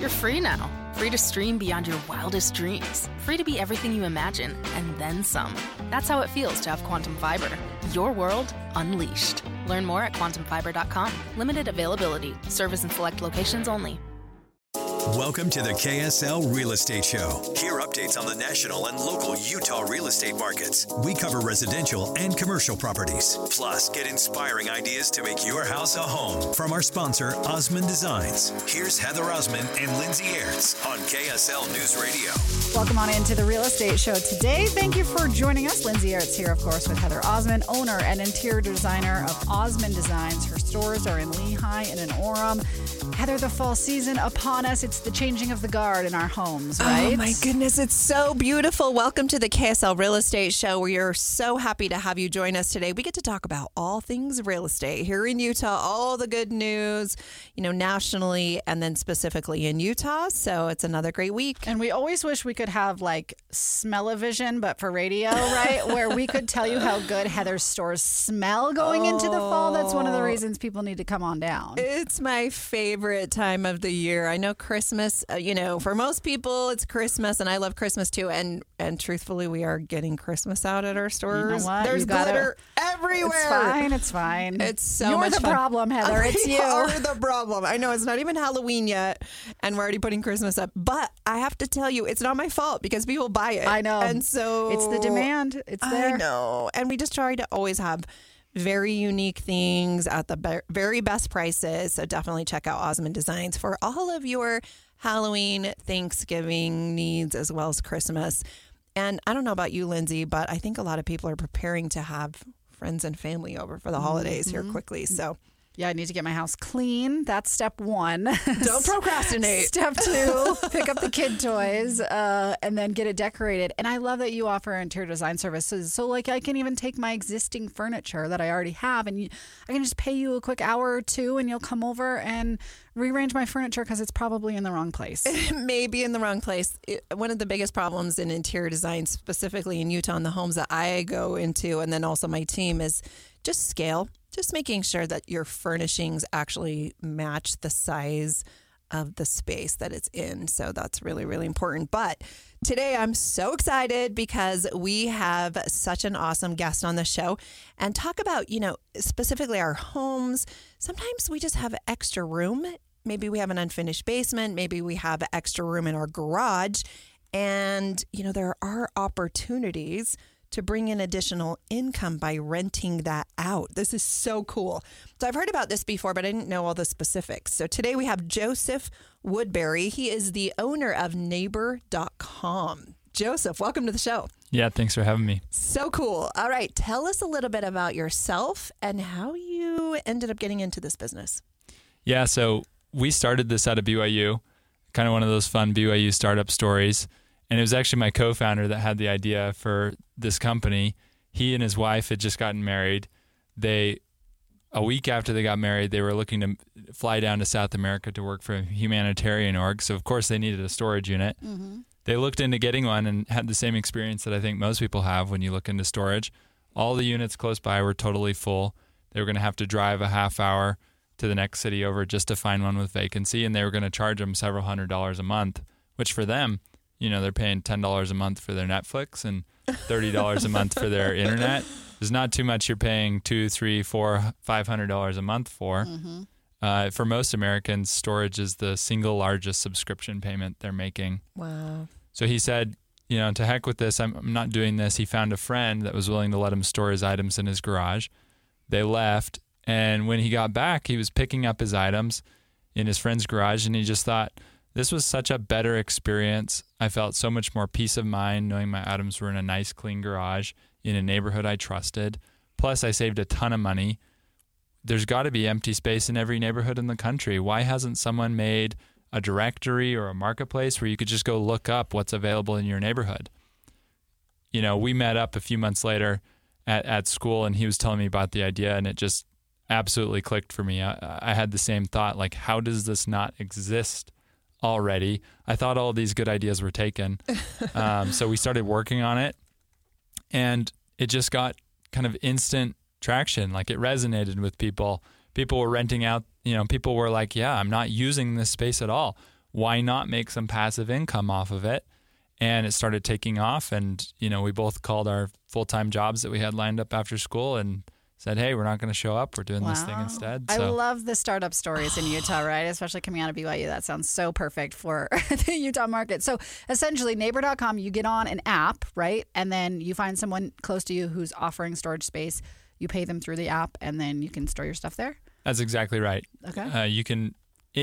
You're free now. Free to stream beyond your wildest dreams. Free to be everything you imagine, and then some. That's how it feels to have Quantum Fiber. Your world unleashed. Learn more at quantumfiber.com. Limited availability. Service in select locations only. Welcome to the KSL Real Estate Show. Hear updates on the national and local Utah real estate markets. We cover residential and commercial properties. Plus, get inspiring ideas to make your house a home from our sponsor, Osmond Designs. Here's Heather Osmond and Lindsay Aerts on KSL News Radio. Welcome on into the Real Estate Show today. Thank you for joining us. Lindsay Aerts here, of course, with Heather Osmond, owner and interior designer of Osmond Designs. Her stores are in Lehi and in Orem. Heather, the fall season upon us. It's the changing of the guard in our homes, right? Oh, my goodness. It's so beautiful. Welcome to the KSL Real Estate Show. We are so happy to have you join us today. We get to talk about all things real estate here in Utah, all the good news, nationally and then specifically in Utah. So it's another great week. And we always wish we could have like smell-o-vision, but for radio, right? Where we could tell you how good Heather's stores smell going into the fall. That's one of the reasons people need to come on down. It's my favorite time of the year. I know Christmas, for most people it's Christmas, and I love Christmas too. And truthfully, we are getting Christmas out at our stores. You know what? There's glitter everywhere. It's fine. It's so You're much the fun. problem, Heather. It's you. You're the problem. I know it's not even Halloween yet, and we're already putting Christmas up. But I have to tell you, it's not my fault because people buy it. I know. And so it's the demand. It's there. I know. And we just try to always have very unique things at the very best prices. So definitely check out Osmond Designs for all of your Halloween, Thanksgiving needs, as well as Christmas. And I don't know about you, Lindsay, but I think a lot of people are preparing to have friends and family over for the holidays here quickly. So yeah, I need to get my house clean. That's step one. Don't procrastinate. Step two, pick up the kid toys and then get it decorated. And I love that you offer interior design services. So like I can even take my existing furniture that I already have and I can just pay you a quick hour or two and you'll come over and rearrange my furniture because it's probably in the wrong place. It may be in the wrong place. One of the biggest problems in interior design, specifically in Utah and the homes that I go into, and then also my team, is just scale. Just making sure that your furnishings actually match the size of the space that it's in. So that's really, really important. But today I'm so excited because we have such an awesome guest on the show and talk about, specifically our homes. Sometimes we just have extra room. Maybe we have an unfinished basement. Maybe we have extra room in our garage. And, there are opportunities to bring in additional income by renting that out. This is so cool. So I've heard about this before, but I didn't know all the specifics. So today we have Joseph Woodbury. He is the owner of Neighbor.com. Joseph, welcome to the show. Yeah, thanks for having me. So cool. All right, tell us a little bit about yourself and how you ended up getting into this business. Yeah, so we started this out of BYU, kind of one of those fun BYU startup stories. And it was actually my co-founder that had the idea for this company. He and his wife had just gotten married. A week after they got married, they were looking to fly down to South America to work for a humanitarian org. So, of course, they needed a storage unit. Mm-hmm. They looked into getting one and had the same experience that I think most people have when you look into storage. All the units close by were totally full. They were going to have to drive a half hour to the next city over just to find one with vacancy. And they were going to charge them several $100s a month, which for them, they're paying $10 a month for their Netflix and $30 a month for their internet. There's not too much you're paying $200, $300, $400, $500 a month for. Mm-hmm. For most Americans, storage is the single largest subscription payment they're making. Wow. So he said, to heck with this. I'm not doing this. He found a friend that was willing to let him store his items in his garage. They left. And when he got back, he was picking up his items in his friend's garage. And he just thought, this was such a better experience. I felt so much more peace of mind knowing my items were in a nice, clean garage in a neighborhood I trusted. Plus, I saved a ton of money. There's got to be empty space in every neighborhood in the country. Why hasn't someone made a directory or a marketplace where you could just go look up what's available in your neighborhood? We met up a few months later at school, and he was telling me about the idea, and it just absolutely clicked for me. I had the same thought, like, how does this not exist already? I thought all of these good ideas were taken. So we started working on it, and it just got kind of instant traction. Like, it resonated with people. People were renting out, people were like, yeah, I'm not using this space at all. why not make some passive income off of it? And it started taking off. And, we both called our full-time jobs that we had lined up after school and said, hey, we're not going to show up. We're doing this thing instead. I love the startup stories in Utah, right? Especially coming out of BYU. That sounds so perfect for the Utah market. So essentially, Neighbor.com, you get on an app, right? And then you find someone close to you who's offering storage space. You pay them through the app, and then you can store your stuff there? That's exactly right. Okay. You can.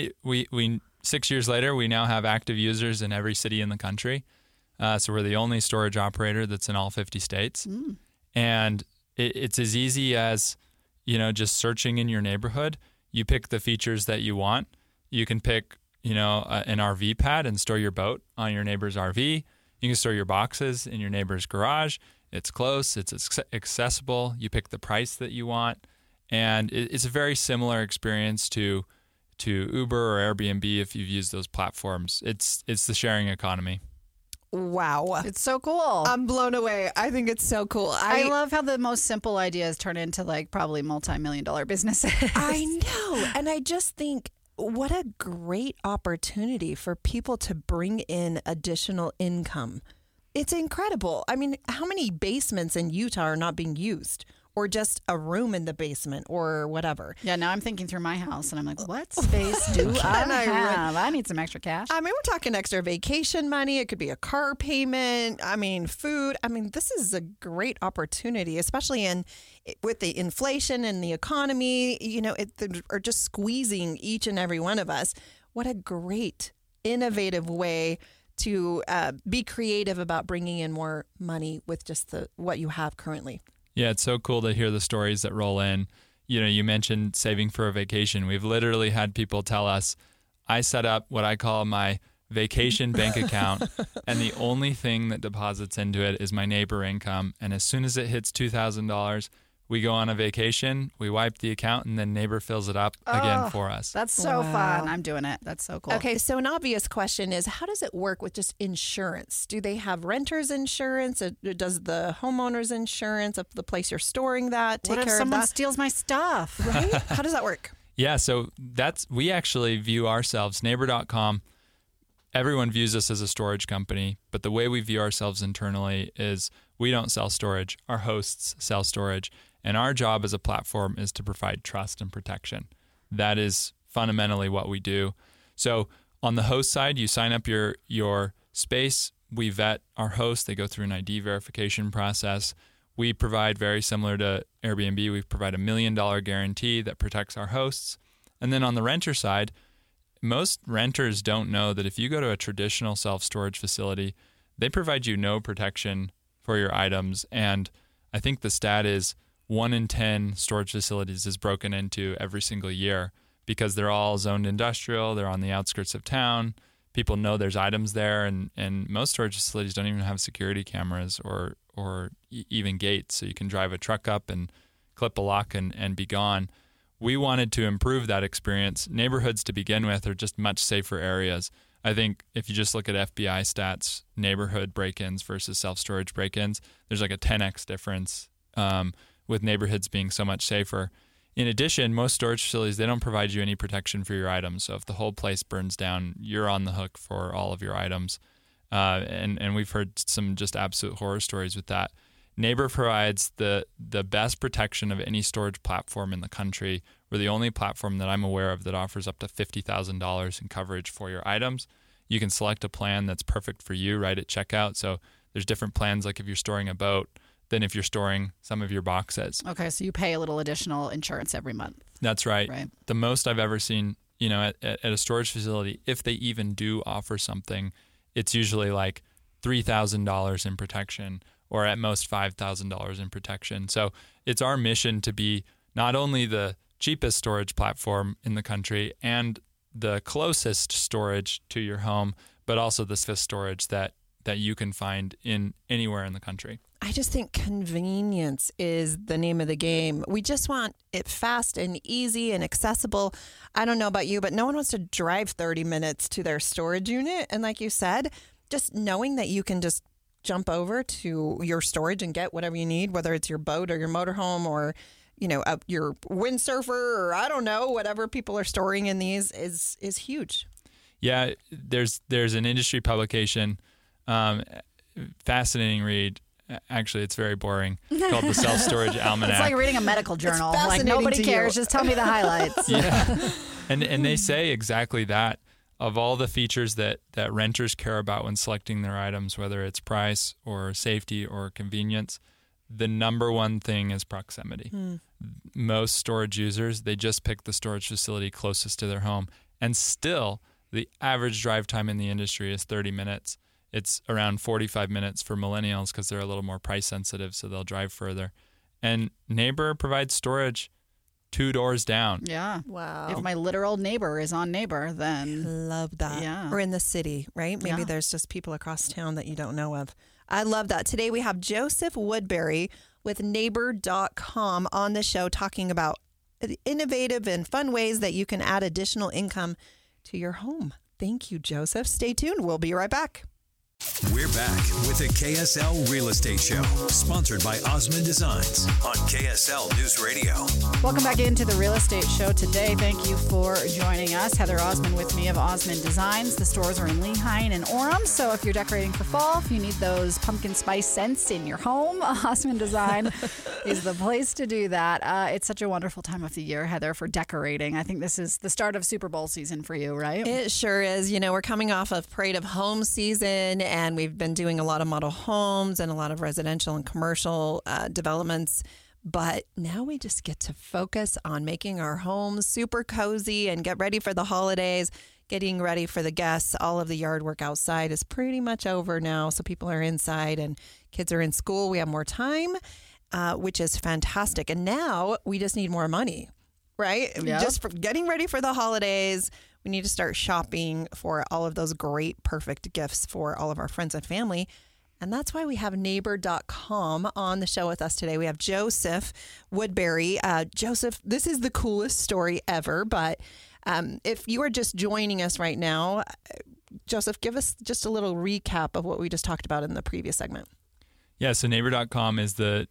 We 6 years later, we now have active users in every city in the country. So we're the only storage operator that's in all 50 states. And it's as easy as, just searching in your neighborhood. You pick the features that you want. You can pick, an RV pad and store your boat on your neighbor's RV. You can store your boxes in your neighbor's garage. It's close. It's accessible. You pick the price that you want. And it's a very similar experience to Uber or Airbnb if you've used those platforms. It's the sharing economy. Wow. It's so cool. I'm blown away. I think it's so cool. I love how the most simple ideas turn into probably multi-million-dollar businesses. I know. And I just think what a great opportunity for people to bring in additional income. It's incredible. I mean, how many basements in Utah are not being used? Or just a room in the basement or whatever. Yeah, now I'm thinking through my house and I'm like, what space do I have? I need some extra cash. I mean, we're talking extra vacation money. It could be a car payment. I mean, food. I mean, this is a great opportunity, especially with the inflation and the economy, are just squeezing each and every one of us. What a great, innovative way to be creative about bringing in more money with just what you have currently. Yeah, it's so cool to hear the stories that roll in. You mentioned saving for a vacation. We've literally had people tell us, I set up what I call my vacation bank account, and the only thing that deposits into it is my neighbor income. And as soon as it hits $2,000, we go on a vacation, we wipe the account, and then neighbor fills it up again for us. That's so fun. I'm doing it. That's so cool. Okay, so an obvious question is, how does it work with just insurance? Do they have renter's insurance? Does the homeowner's insurance of the place you're storing that take care of that? What if someone steals my stuff? Right? How does that work? Yeah, so we actually view ourselves, Neighbor.com, everyone views us as a storage company, but the way we view ourselves internally is we don't sell storage. Our hosts sell storage. And our job as a platform is to provide trust and protection. That is fundamentally what we do. So on the host side, you sign up your space. We vet our hosts. They go through an ID verification process. We provide, very similar to Airbnb, we provide $1 million guarantee that protects our hosts. And then on the renter side, most renters don't know that if you go to a traditional self-storage facility, they provide you no protection for your items. And I think the stat is 1 in 10 storage facilities is broken into every single year because they're all zoned industrial. They're on the outskirts of town. People know there's items there, and most storage facilities don't even have security cameras or even gates, so you can drive a truck up and clip a lock and be gone. We wanted to improve that experience. Neighborhoods to begin with are just much safer areas. I think if you just look at FBI stats, neighborhood break-ins versus self-storage break-ins, there's like a 10x difference with neighborhoods being so much safer. In addition, most storage facilities, they don't provide you any protection for your items. So if the whole place burns down, you're on the hook for all of your items. And we've heard some just absolute horror stories with that. Neighbor provides the best protection of any storage platform in the country. We're the only platform that I'm aware of that offers up to $50,000 in coverage for your items. You can select a plan that's perfect for you right at checkout. So there's different plans, like if you're storing a boat, than if you're storing some of your boxes. Okay, so you pay a little additional insurance every month. That's right. The most I've ever seen, at a storage facility, if they even do offer something, it's usually like $3,000 in protection or at most $5,000 in protection. So it's our mission to be not only the cheapest storage platform in the country and the closest storage to your home, but also the swift storage that you can find in anywhere in the country. I just think convenience is the name of the game. We just want it fast and easy and accessible. I don't know about you, but no one wants to drive 30 minutes to their storage unit. And like you said, just knowing that you can just jump over to your storage and get whatever you need, whether it's your boat or your motorhome or, your windsurfer or I don't know, whatever people are storing in these is huge. Yeah, there's an industry publication, fascinating read. Actually, it's very boring, called the Self Storage Almanac. It's like reading a medical journal. Like fascinating nobody to cares. you. Just tell me the highlights. Yeah. And they say exactly that. Of all the features that renters care about when selecting their items, whether it's price or safety or convenience, the number one thing is proximity. Most storage users, they just pick the storage facility closest to their home. And still, the average drive time in the industry is 30 minutes. It's around 45 minutes for millennials because they're a little more price sensitive, so they'll drive further. And Neighbor provides storage 2 doors down. Yeah. Wow. If my literal neighbor is on Neighbor, then Love that. Yeah. Or in the city, right? Maybe Yeah. there's just people across town that you don't know of. I love that. Today we have Joseph Woodbury with Neighbor.com on the show talking about innovative and fun ways that you can add additional income to your home. Thank you, Joseph. Stay tuned. We'll be right back. We're back with the KSL Real Estate Show, sponsored by Osmond Designs on KSL News Radio. welcome back into the Real Estate Show today. Thank you for joining us. Heather Osmond with me of Osmond Designs. The stores are in Lehi and Orem. So if you're decorating for fall, if you need those pumpkin spice scents in your home, Osmond Design is the place to do that. It's such a wonderful time of the year, Heather, for decorating. I think this is the start of Super Bowl season for you, right? It sure is. You know, we're coming off of Parade of Home season, and we've been doing a lot of model homes and a lot of residential and commercial developments. But now we just get to focus on making our homes super cozy and get ready for the holidays, getting ready for the guests. All of the yard work outside is pretty much over now. So people are inside and kids are in school. We have more time, which is fantastic. And now we just need more money, right? Yep. Just for getting ready for the holidays. We need to start shopping for all of those great, perfect gifts for all of our friends and family. And that's why we have Neighbor.com on the show with us today. We have Joseph Woodbury. Joseph, this is the coolest story ever. But if you are just joining us right now, Joseph, give us just a little recap of what we just talked about in the previous segment. Yeah, so Neighbor.com is the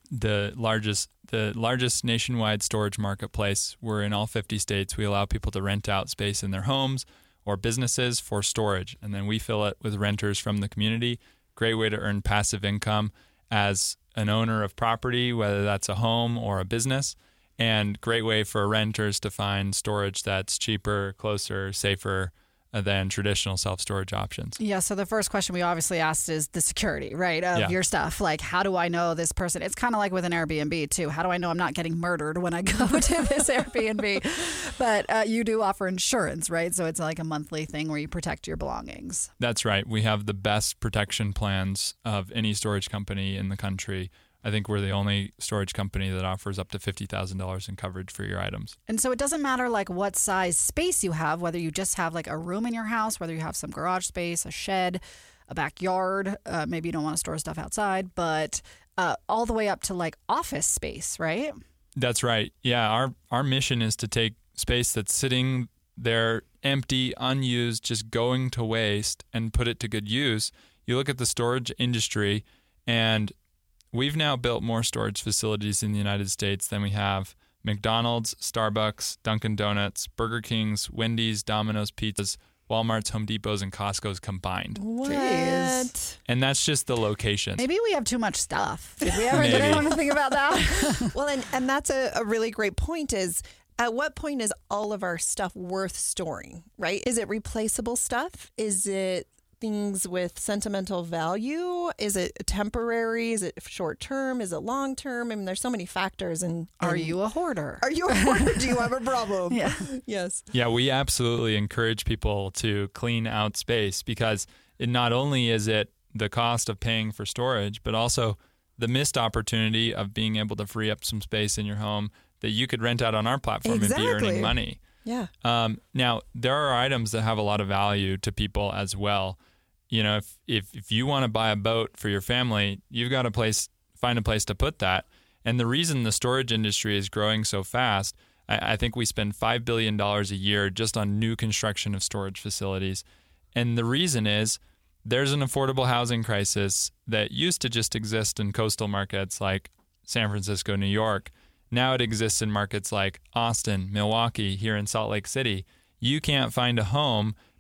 largest nationwide storage marketplace. We're in all 50 states. We allow people to rent out space in their homes or businesses for storage, and then we fill it with renters from the community. Great way to earn passive income as an owner of property, whether that's a home or a business, and great way for renters to find storage that's cheaper, closer, safer than traditional self-storage options. Yeah, so the first question we obviously asked is the security, right, of your stuff. Like, how do I know this person? It's kind of like with an Airbnb, too. How do I know I'm not getting murdered when I go to this Airbnb? But you do offer insurance, right? So it's like a monthly thing where you protect your belongings. That's right. We have the best protection plans of any storage company in the country. I think we're the only storage company that offers up to $50,000 in coverage for your items. And so it doesn't matter like what size space you have, whether you just have like a room in your house, whether you have some garage space, a shed, a backyard, maybe you don't want to store stuff outside, but all the way up to like office space, right? That's right. Yeah, our mission is to take space that's sitting there empty, unused, just going to waste, and put it to good use. You look at the storage industry, and we've now built more storage facilities in the United States than we have McDonald's, Starbucks, Dunkin' Donuts, Burger King's, Wendy's, Domino's Pizzas, Walmart's, Home Depot's, and Costco's combined. What? Jeez. And that's just the locations. Maybe we have too much stuff. Did we ever Maybe. did anyone think about that? Well, and that's a really great point is, at what point is all of our stuff worth storing, right? Is it replaceable stuff? Is it things with sentimental value? Is it temporary? Is it short term? Is it long term? I mean, there's so many factors. And Are you a hoarder? Are you a hoarder? Do you have a problem? Yeah. Yes. Yeah, we absolutely encourage people to clean out space because it not only is it the cost of paying for storage, but also the missed opportunity of being able to free up some space in your home that you could rent out on our platform and be earning money. Yeah. Now, there are items that have a lot of value to people as well. You know, if you want to buy a boat for your family, you've got to find a place to put that. And the reason the storage industry is growing so fast, I think we spend $5 billion a year just on new construction of storage facilities. And the reason is there's an affordable housing crisis that used to just exist in coastal markets like San Francisco, New York. Now it exists in markets like Austin, Milwaukee, here in Salt Lake City. You can't find a home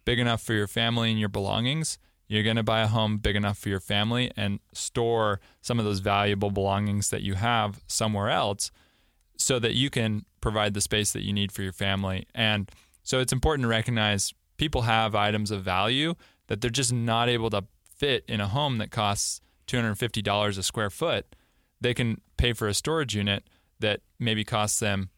big enough for your family and your belongings, you're going to buy a home big enough for your family and store some of those valuable belongings that you have somewhere else so that you can provide the space that you need for your family. And so it's important to recognize people have items of value that they're just not able to fit in a home that costs $250 a square foot. They can pay for a storage unit that maybe costs them,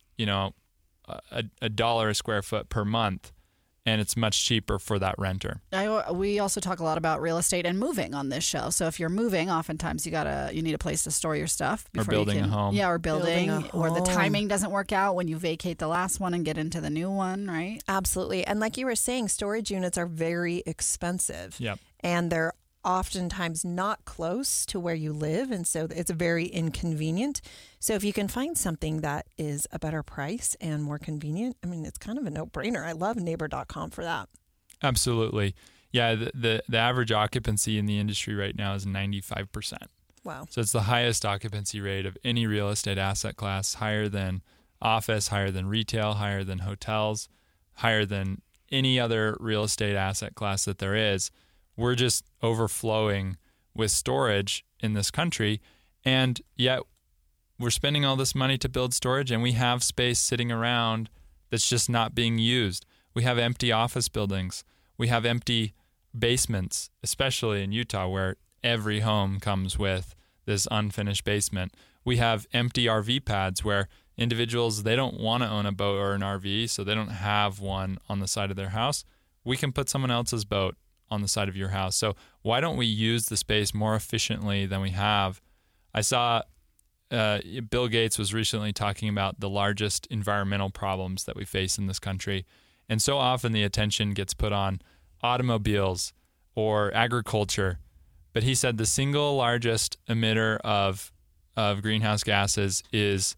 a dollar a square foot per month, and it's much cheaper for that renter. We also talk a lot about real estate and moving on this show. So if you're moving, oftentimes you need a place to store your stuff Or building a home. Yeah, or building or the home. timing doesn't work out when you vacate the last one and get into the new one, right? Absolutely. And like you were saying, storage units are very expensive. Yep. And they're oftentimes not close to where you live, and so it's very inconvenient. So if you can find something that is a better price and more convenient, I mean, it's kind of a no-brainer. I love neighbor.com for that. Absolutely. Yeah, the average occupancy in the industry right now is 95%. Wow. So it's the highest occupancy rate of any real estate asset class, higher than office, higher than retail, higher than hotels, higher than any other real estate asset class that there is. We're just overflowing with storage in this country, and yet we're spending all this money to build storage, and we have space sitting around that's just not being used. We have empty office buildings. We have empty basements, especially in Utah, where every home comes with this unfinished basement. We have empty RV pads where individuals, they don't want to own a boat or an RV, so they don't have one on the side of their house. We can put someone else's boat on the side of your house. So why don't we use the space more efficiently than we have? I saw Bill Gates was recently talking about the largest environmental problems that we face in this country. And so often the attention gets put on automobiles or agriculture. But he said the single largest emitter of greenhouse gases is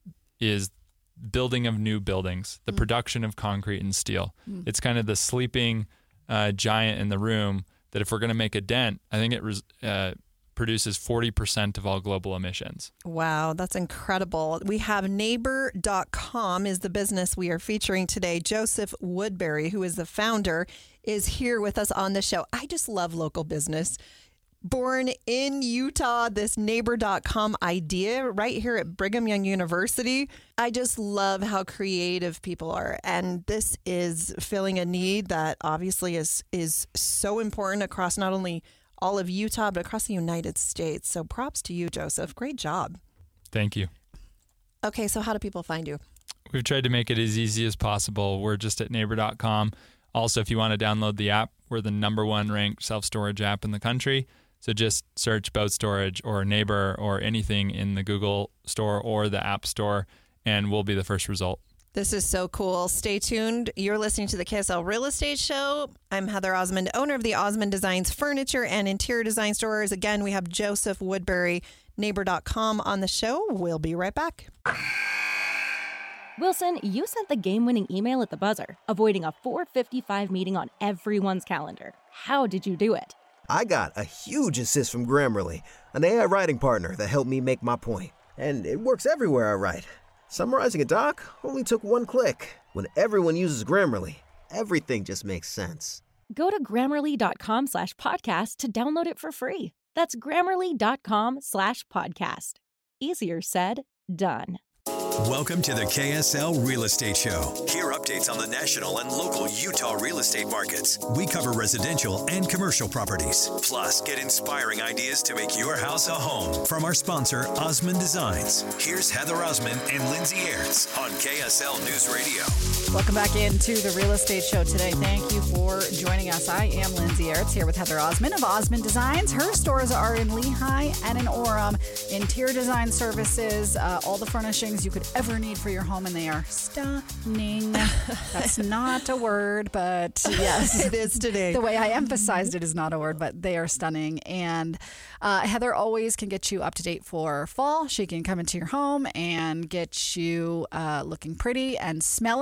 building of new buildings, the production of concrete and steel. It's kind of the sleeping giant in the room that if we're going to make a dent, I think it produces 40% of all global emissions. Wow, that's incredible. We have neighbor.com is the business we are featuring today. Joseph Woodbury, who is the founder, is here with us on the show. I just love local business. Born in Utah, this neighbor.com idea right here at Brigham Young University. I just love how creative people are. And this is filling a need that obviously is so important across not only all of Utah, but across the United States. So props to you, Joseph. Great job. Thank you. Okay, so how do people find you? We've tried to make it as easy as possible. We're just at neighbor.com. Also, if you want to download the app, we're the #1 ranked self-storage app in the country. So just search Boat Storage or Neighbor or anything in the Google Store or the App Store, and we'll be the first result. This is so cool. Stay tuned. You're listening to the KSL Real Estate Show. I'm Heather Osmond, owner of the Osmond Designs Furniture and Interior Design Stores. Again, we have Joseph Woodbury, neighbor.com on the show. We'll be right back. Wilson, you sent the game-winning email at the buzzer, avoiding a 4:55 meeting on everyone's calendar. How did you do it? I got a huge assist from Grammarly, an AI writing partner that helped me make my point. And it works everywhere I write. Summarizing a doc only took one click. When everyone uses Grammarly, everything just makes sense. Go to Grammarly.com/podcast to download it for free. That's Grammarly.com/podcast. Easier said, done. Welcome to the KSL Real Estate Show. Hear updates on the national and local Utah real estate markets. We cover residential and commercial properties. Plus, get inspiring ideas to make your house a home from our sponsor, Osmond Designs. Here's Heather Osmond and Lindsay Aerts on KSL News Radio. Welcome back into the Real Estate Show today. Thank you for joining us. I am Lindsay Aerts here with Heather Osmond of Osmond Designs. Her stores are in Lehigh and in Orem. Interior design services, all the furnishings you could ever need for your home, and they are stunning. That's not a word, but yes. It is today. The way I emphasized it is not a word, but they are stunning. And Heather always can get you up to date for fall. She can come into your home and get you looking pretty and smelling pretty.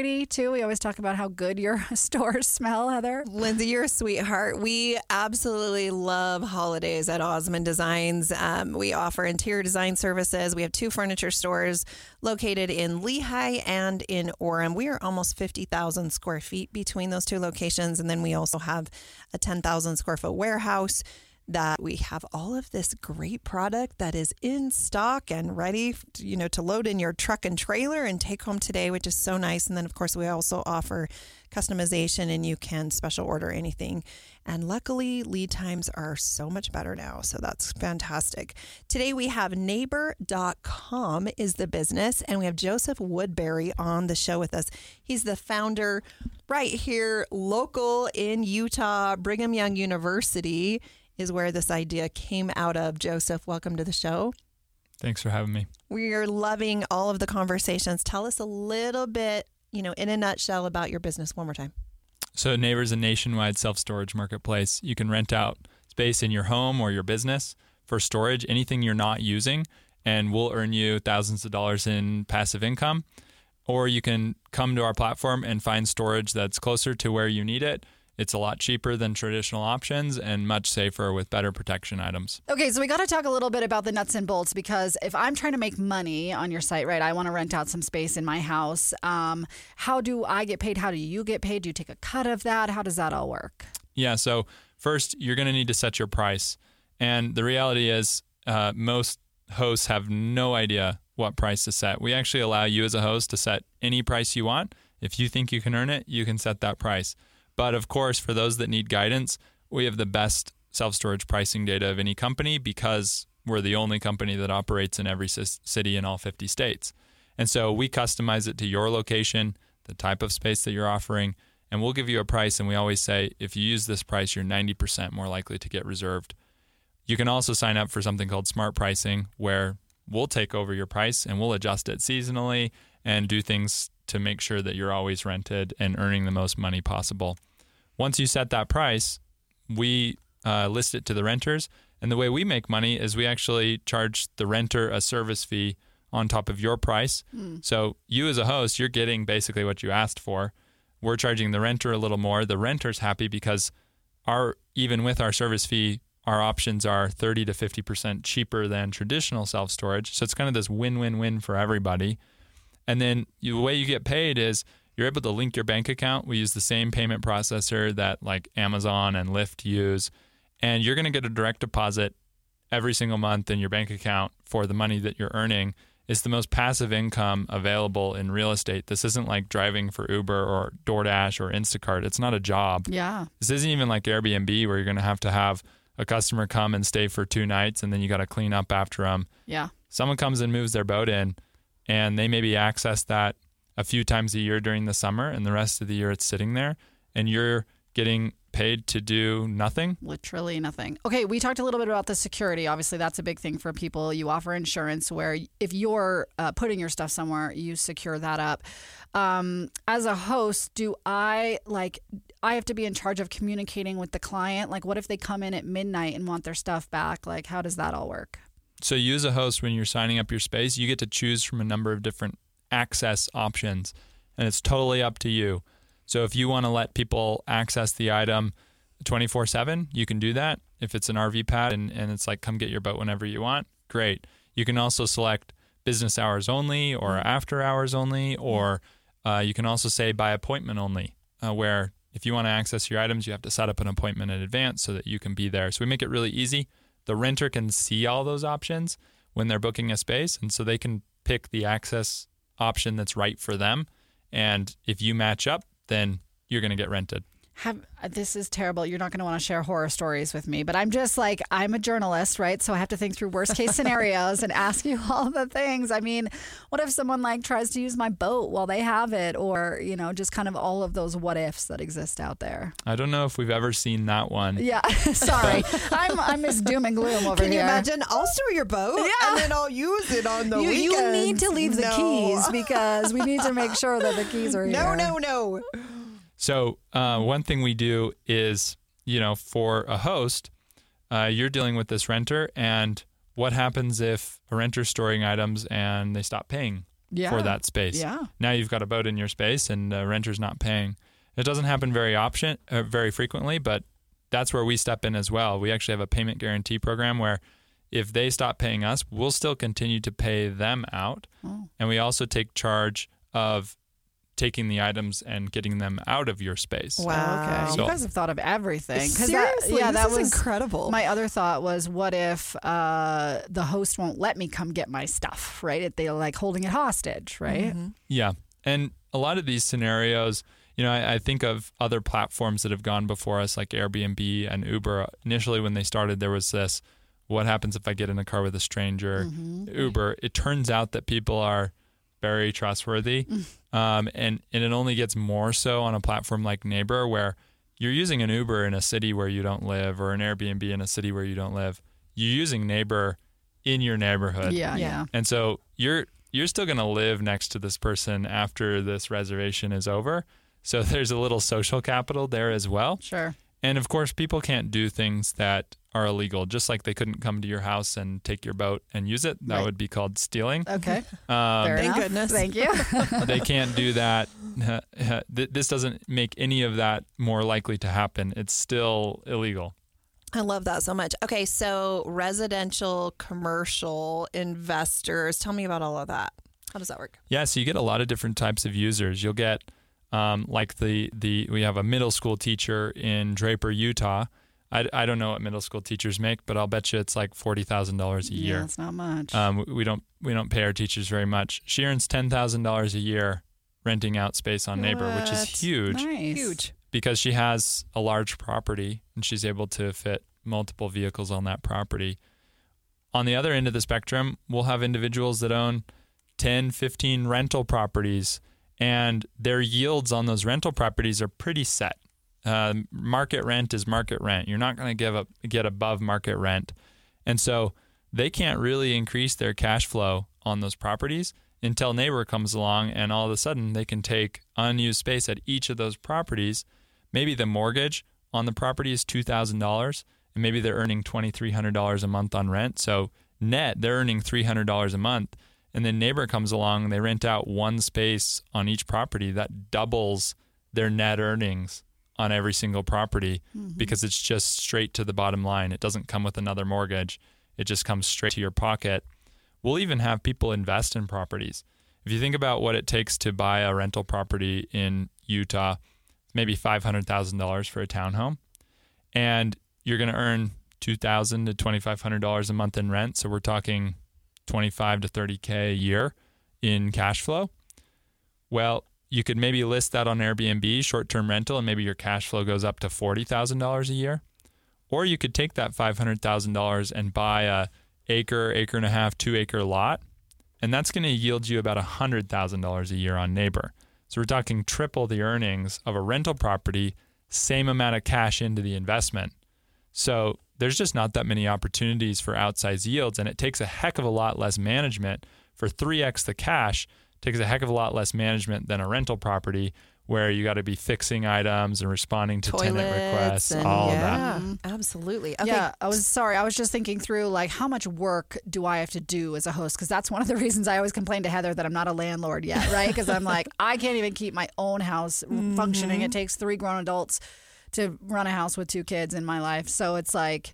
lady too? We always talk about how good your stores smell, Heather. Lindsay, you're a sweetheart. We absolutely love holidays at Osmond Designs. We offer interior design services. We have 2 furniture stores located in Lehigh and in Orem. We are almost 50,000 square feet between those 2 locations. And then we also have a 10,000 square foot warehouse that we have all of this great product that is in stock and ready, to load in your truck and trailer and take home today, which is so nice. And then, of course, we also offer customization, and you can special order anything. And luckily, lead times are so much better now. So that's fantastic. Today, we have Neighbor.com is the business, and we have Joseph Woodbury on the show with us. He's the founder right here, local in Utah, Brigham Young University is where this idea came out of. Joseph, welcome to the show. Thanks for having me. We're loving all of the conversations. Tell us a little bit, in a nutshell, about your business one more time. So Neighbor is a nationwide self-storage marketplace. You can rent out space in your home or your business for storage, anything you're not using, and we'll earn you thousands of dollars in passive income. Or you can come to our platform and find storage that's closer to where you need it. It's a lot cheaper than traditional options and much safer with better protection items. Okay, so we got to talk a little bit about the nuts and bolts, because if I'm trying to make money on your site, right, I want to rent out some space in my house. How do I get paid? How do you get paid? Do you take a cut of that? How does that all work? Yeah, so first, you're going to need to set your price. And the reality is most hosts have no idea what price to set. We actually allow you as a host to set any price you want. If you think you can earn it, you can set that price. But of course, for those that need guidance, we have the best self-storage pricing data of any company, because we're the only company that operates in every city in all 50 states. And so we customize it to your location, the type of space that you're offering, and we'll give you a price. And we always say, if you use this price, you're 90% more likely to get reserved. You can also sign up for something called smart pricing, where we'll take over your price and we'll adjust it seasonally and do things to make sure that you're always rented and earning the most money possible. Once you set that price, we list it to the renters. And the way we make money is we actually charge the renter a service fee on top of your price. So you as a host, you're getting basically what you asked for. We're charging the renter a little more. The renter's happy because even with our service fee, our options are 30 to 50% cheaper than traditional self-storage. So it's kind of this win-win-win for everybody. And then the way you get paid is you're able to link your bank account. We use the same payment processor that like Amazon and Lyft use. And you're going to get a direct deposit every single month in your bank account for the money that you're earning. It's the most passive income available in real estate. This isn't like driving for Uber or DoorDash or Instacart. It's not a job. Yeah. This isn't even like Airbnb, where you're going to have a customer come and stay for 2 nights and then you got to clean up after them. Yeah. Someone comes and moves their boat in, and they maybe access that a few times a year during the summer, and the rest of the year it's sitting there, and you're getting paid to do nothing. Literally nothing. Okay, we talked a little bit about the security. Obviously, that's a big thing for people. You offer insurance where if you're putting your stuff somewhere, you secure that up. As a host, do I have to be in charge of communicating with the client? Like, what if they come in at midnight and want their stuff back? Like, how does that all work? So you as a host, when you're signing up your space, you get to choose from a number of different access options, and it's totally up to you. So if you want to let people access the item 24/7, you can do that. If it's an RV pad and it's like, come get your boat whenever you want, great. You can also select business hours only or after hours only, or you can also say by appointment only, where if you want to access your items, you have to set up an appointment in advance so that you can be there. So we make it really easy. The renter can see all those options when they're booking a space, and so they can pick the access option that's right for them. And if you match up, then you're going to get rented. This is terrible. You're not going to want to share horror stories with me, but I'm just like, I'm a journalist, right? So I have to think through worst case scenarios and ask you all the things. I mean, what if someone like tries to use my boat while they have it, or, just kind of all of those what ifs that exist out there? I don't know if we've ever seen that one. Yeah. Sorry. I'm Miss Doom and Gloom over here. Can you imagine? I'll store your boat and then I'll use it on the weekends. You need to leave the keys, because we need to make sure that the keys are here. No. So one thing we do is, for a host, you're dealing with this renter, and what happens if a renter's storing items and they stop paying for that space. Yeah. Now you've got a boat in your space and the renter's not paying. It doesn't happen very frequently, but that's where we step in as well. We actually have a payment guarantee program where if they stop paying us, we'll still continue to pay them out. Oh. And we also take charge of taking the items and getting them out of your space. Wow. Okay. So- You guys have thought of everything. 'Cause Seriously, that this is was incredible. My other thought was, what if the host won't let me come get my stuff, right? They're like holding it hostage, right? Mm-hmm. Yeah. And a lot of these scenarios, I think of other platforms that have gone before us, like Airbnb and Uber. Initially, when they started, there was this, what happens if I get in a car with a stranger? Uber. It turns out that people are very trustworthy. And it only gets more so on a platform like Neighbor, where you're using an Uber in a city where you don't live, or an Airbnb in a city where you don't live. You're using Neighbor in your neighborhood. Yeah. And so you're still going to live next to this person after this reservation is over. So there's a little social capital there as well. Sure. And of course, people can't do things that are illegal, just like they couldn't come to your house and take your boat and use it. That Right. would be called stealing. Okay. Fair enough. goodness. Thank you. They can't do that. This doesn't make any of that more likely to happen. It's still illegal. I love that so much. Okay, so residential, commercial investors. Tell me about all of that. How does that work? Yeah, so you get a lot of different types of users. You'll get like we have a middle school teacher in Draper, Utah. I don't know what middle school teachers make, but I'll bet you it's like $40,000 a year. Yeah, it's not much. We don't pay our teachers very much. She earns $10,000 a year renting out space on Neighbor, which is huge. Nice. Huge. Because she has a large property and she's able to fit multiple vehicles on that property. On the other end of the spectrum, we'll have individuals that own 10, 15 rental properties, and their yields on those rental properties are pretty set. Market rent is market rent. You're not going to get above market rent. And so they can't really increase their cash flow on those properties until Neighbor comes along, and all of a sudden they can take unused space at each of those properties. Maybe the mortgage on the property is $2,000, and maybe they're earning $2,300 a month on rent. So net, they're earning $300 a month. And then Neighbor comes along and they rent out one space on each property. That doubles their net earnings on every single property because it's just straight to the bottom line. It doesn't come with another mortgage. It just comes straight to your pocket. We'll even have people invest in properties. If you think about what it takes to buy a rental property in Utah, maybe $500,000 for a townhome, and you're going to earn $2,000 to $2,500 a month in rent. So we're talking $25 to $30K a year in cash flow. Well, you could maybe list that on Airbnb, short-term rental, and maybe your cash flow goes up to $40,000 a year. Or you could take that $500,000 and buy a acre and a half, 2-acre lot, and that's going to yield you about $100,000 a year on Neighbor. So we're talking triple the earnings of a rental property, same amount of cash into the investment. So there's just not that many opportunities for outsized yields, and it takes a heck of a lot less management. For 3x the cash, takes a heck of a lot less management than a rental property where you got to be fixing items and responding to tenant requests, and all of yeah, that. absolutely. Okay. Yeah, I was just thinking through, like, how much work do I have to do as a host? Because that's one of the reasons I always complain to Heather that I'm not a landlord yet, right? Because I'm like, I can't even keep my own house functioning. It takes 3 grown adults to run a house with 2 kids in my life. So it's like,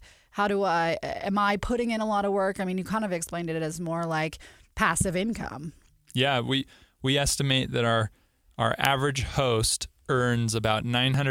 am I putting in a lot of work? I mean, you kind of explained it as more like passive income. Yeah, we estimate that our average host earns about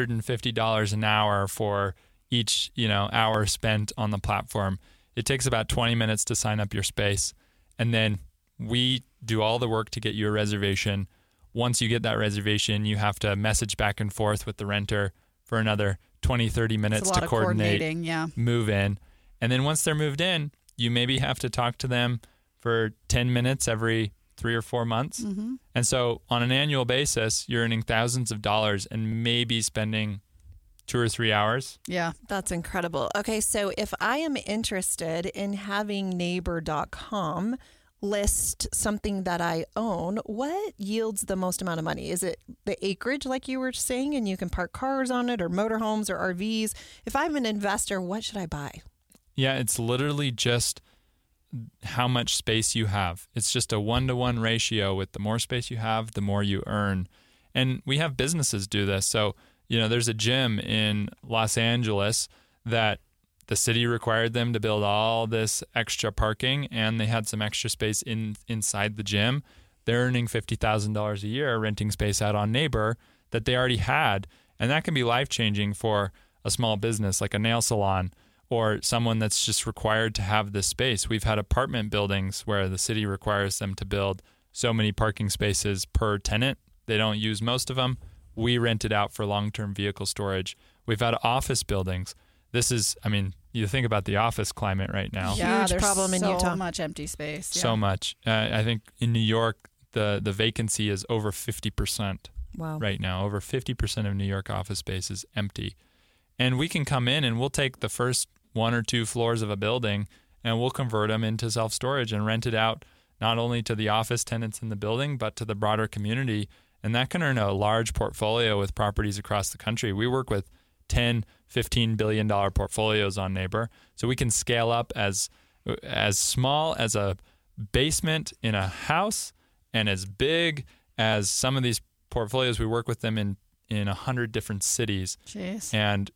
$950 an hour for each, hour spent on the platform. It takes about 20 minutes to sign up your space, and then we do all the work to get you a reservation. Once you get that reservation, you have to message back and forth with the renter for another 20, 30 minutes to coordinate, move in. And then once they're moved in, you maybe have to talk to them for 10 minutes every 3 or 4 months. Mm-hmm. And so on an annual basis, you're earning thousands of dollars and maybe spending 2 or 3 hours. Yeah. That's incredible. Okay, so if I am interested in having Neighbor.com list something that I own, what yields the most amount of money? Is it the acreage like you were saying, and you can park cars on it, or motorhomes or RVs? If I'm an investor, what should I buy? Yeah, it's literally just how much space you have. It's just a 1-to-1 ratio. With the more space you have, the more you earn. And we have businesses do this. So, there's a gym in Los Angeles that the city required them to build all this extra parking, and they had some extra space inside the gym. They're earning $50,000 a year renting space out on Neighbor that they already had. And that can be life-changing for a small business like a nail salon or someone that's just required to have this space. We've had apartment buildings where the city requires them to build so many parking spaces per tenant. They don't use most of them. We rent it out for long-term vehicle storage. We've had office buildings. This is, you think about the office climate right now. Yeah, Huge problem in Utah. So much empty space. Yeah. So much. I think in New York, the vacancy is over 50%. Wow. Right now. Over 50% of New York office space is empty. And we can come in and we'll take the first 1 or 2 floors of a building and we'll convert them into self-storage and rent it out not only to the office tenants in the building, but to the broader community. And that can earn a large portfolio with properties across the country. We work with $10, $15 billion portfolios on Neighbor. So we can scale up as small as a basement in a house and as big as some of these portfolios. We work with them in 100 different cities. Jeez. And,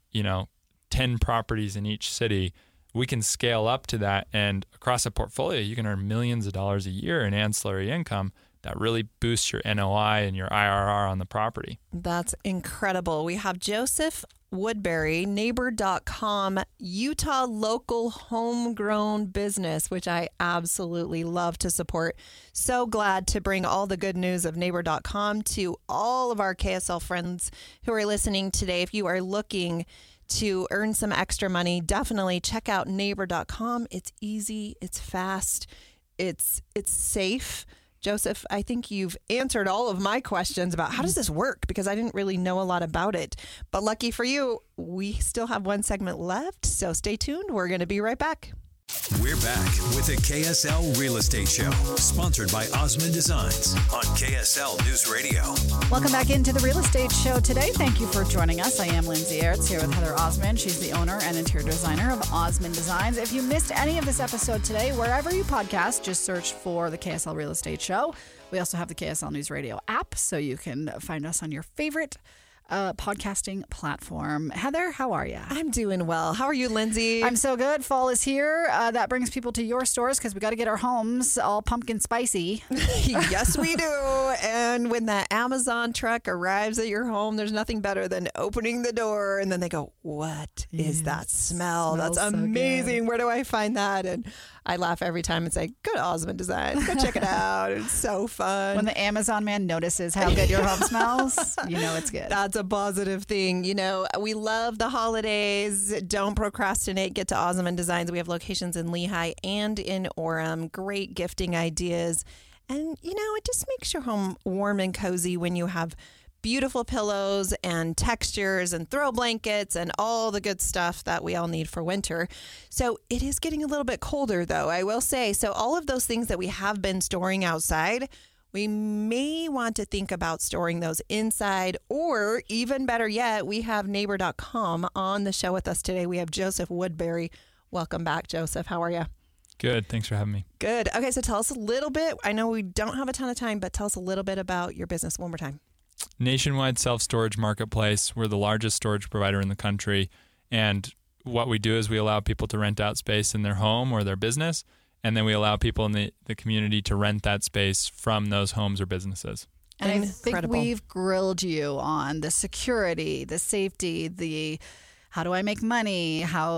10 properties in each city. We can scale up to that. And across a portfolio, you can earn millions of dollars a year in ancillary income that really boosts your NOI and your IRR on the property. That's incredible. We have Joseph Woodbury, Neighbor.com, Utah local homegrown business, which I absolutely love to support. So glad to bring all the good news of Neighbor.com to all of our KSL friends who are listening today. If you are looking to earn some extra money, definitely check out Neighbor.com. It's easy, it's fast, it's safe. Joseph, I think you've answered all of my questions about how does this work, because I didn't really know a lot about it. But lucky for you, we still have one segment left, so stay tuned. We're going to be right back. We're back with the KSL Real Estate Show, sponsored by Osmond Designs on KSL News Radio. Welcome back into the Real Estate Show today. Thank you for joining us. I am Lindsay Aerts here with Heather Osmond. She's the owner and interior designer of Osmond Designs. If you missed any of this episode today, wherever you podcast, just search for the KSL Real Estate Show. We also have the KSL News Radio app, so you can find us on your favorite podcasting platform. Heather, how are you? I'm doing well. How are you, Lindsay? I'm so good. Fall is here. That brings people to your stores because we got to get our homes all pumpkin spicy. Yes, we do. And when that Amazon truck arrives at your home, there's nothing better than opening the door and then they go, "What is that smell? That's amazing. So where do I find that?" And I laugh every time and say, "Go to Osmond Designs. Go check it out. It's so fun." When the Amazon man notices how good your home smells, you know it's good. That's a positive thing. We love the holidays. Don't procrastinate. Get to Osmond Designs. We have locations in Lehigh and in Orem. Great gifting ideas. And, it just makes your home warm and cozy when you have beautiful pillows and textures and throw blankets and all the good stuff that we all need for winter. So it is getting a little bit colder, though, I will say. So all of those things that we have been storing outside, we may want to think about storing those inside, or even better yet, we have Neighbor.com on the show with us today. We have Joseph Woodbury. Welcome back, Joseph. How are you? Good. Thanks for having me. Good. Okay, so tell us a little bit. I know we don't have a ton of time, but tell us a little bit about your business one more time. Nationwide self-storage marketplace. We're the largest storage provider in the country. And what we do is we allow people to rent out space in their home or their business. And then we allow people in the community to rent that space from those homes or businesses. And I think we've grilled you on the security, the safety, the how do I make money,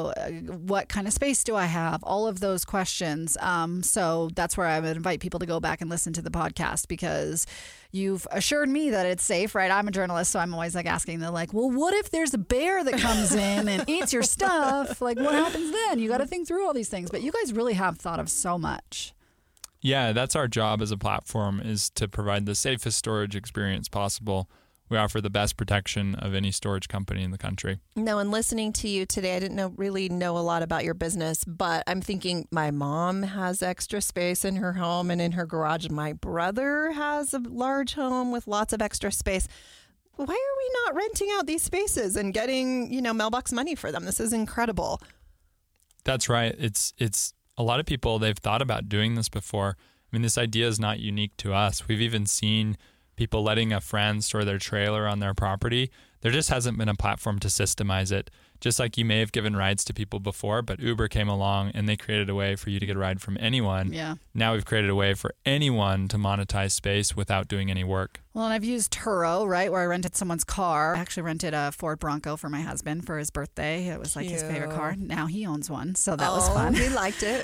what kind of space do I have, all of those questions. So that's where I would invite people to go back and listen to the podcast, because you've assured me that it's safe, right? I'm a journalist, so I'm always asking them, well, what if there's a bear that comes in and eats your stuff? What happens then? You got to think through all these things. But you guys really have thought of so much. Yeah, that's our job as a platform, is to provide the safest storage experience possible. We offer the best protection of any storage company in the country. No, and listening to you today, I didn't really know a lot about your business, but I'm thinking my mom has extra space in her home and in her garage. My brother has a large home with lots of extra space. Why are we not renting out these spaces and getting, mailbox money for them? This is incredible. That's right. It's a lot of people, they've thought about doing this before. I mean, this idea is not unique to us. We've even seen people letting a friend store their trailer on their property. There just hasn't been a platform to systemize it. Just like you may have given rides to people before, but Uber came along and they created a way for you to get a ride from anyone. Yeah. Now we've created a way for anyone to monetize space without doing any work. Well, and I've used Turo, right, where I rented someone's car. I actually rented a Ford Bronco for my husband for his birthday. It was like his favorite car. Now he owns one, so that was fun. He liked it.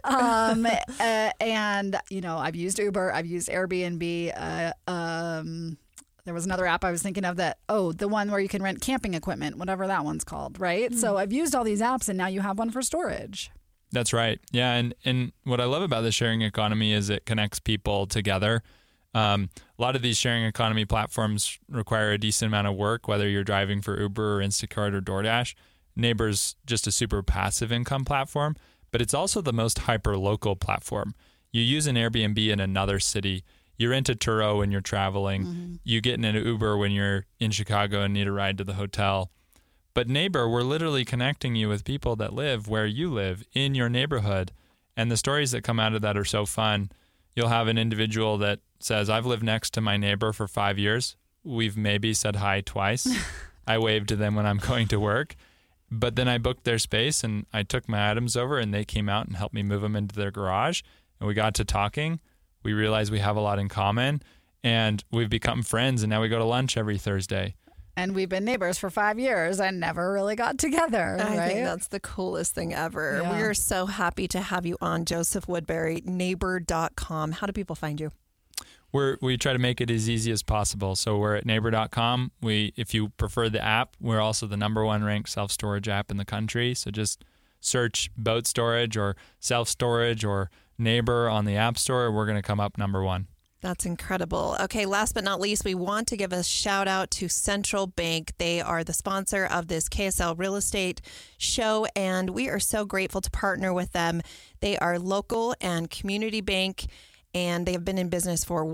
And, I've used Uber. I've used Airbnb. There was another app I was thinking of the one where you can rent camping equipment, whatever that one's called, right? So I've used all these apps, and now you have one for storage. That's right. Yeah, and what I love about the sharing economy is it connects people together. A lot of these sharing economy platforms require a decent amount of work, whether you're driving for Uber or Instacart or DoorDash. Neighbor's just a super passive income platform, but it's also the most hyper-local platform. You use an Airbnb in another city. You rent a Turo when you're traveling. Mm-hmm. You get in an Uber when you're in Chicago and need a ride to the hotel. But Neighbor, we're literally connecting you with people that live where you live in your neighborhood. And the stories that come out of that are so fun. You'll have an individual that says, I've lived next to my neighbor for 5 years. We've maybe said hi twice. I waved to them when I'm going to work. But then I booked their space and I took my items over and they came out and helped me move them into their garage. And we got to talking. We realized we have a lot in common and we've become friends. And now we go to lunch every Thursday. And we've been neighbors for 5 years and never really got together. I right? think that's the coolest thing ever. Yeah. We are so happy to have you on, Joseph Woodbury, neighbor.com. How do people find you? We try to make it as easy as possible. So we're at neighbor.com. If you prefer the app, we're also the #1 ranked self-storage app in the country. So just search boat storage or self-storage or Neighbor on the App Store. We're going to come up #1. That's incredible. Okay, last but not least, we want to give a shout out to Central Bank. They are the sponsor of this KSL Real Estate show, and we are so grateful to partner with them. They are local and community bank, and they have been in business for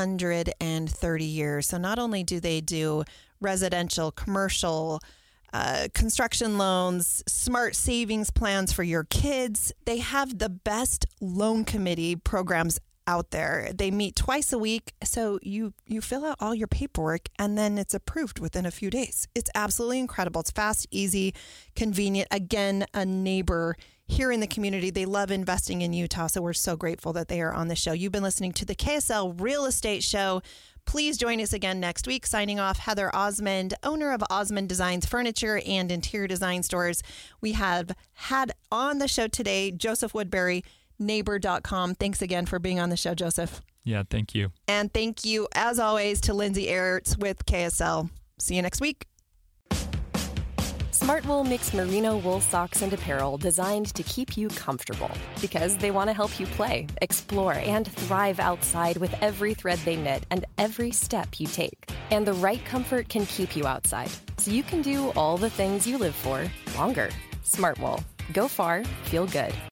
130 years. So not only do they do residential, commercial, construction loans, smart savings plans for your kids, they have the best loan committee programs out there. They meet twice a week, so you fill out all your paperwork and then it's approved within a few days. It's absolutely incredible. It's fast, easy, convenient. Again, a neighbor here in the community. They love investing in Utah, so we're so grateful that they are on the show. You've been listening to the KSL Real Estate Show. Please join us again next week. Signing off, Heather Osmond, owner of Osmond Designs Furniture and Interior Design Stores. We have had on the show today Joseph Woodbury, neighbor.com. Thanks again for being on the show, Joseph. Yeah, thank you. And thank you, as always, to Lindsay Ertz with KSL. See you next week. Smartwool makes merino wool socks and apparel designed to keep you comfortable because they want to help you play, explore, and thrive outside with every thread they knit and every step you take. And the right comfort can keep you outside, so you can do all the things you live for longer. Smartwool. Go far, feel good.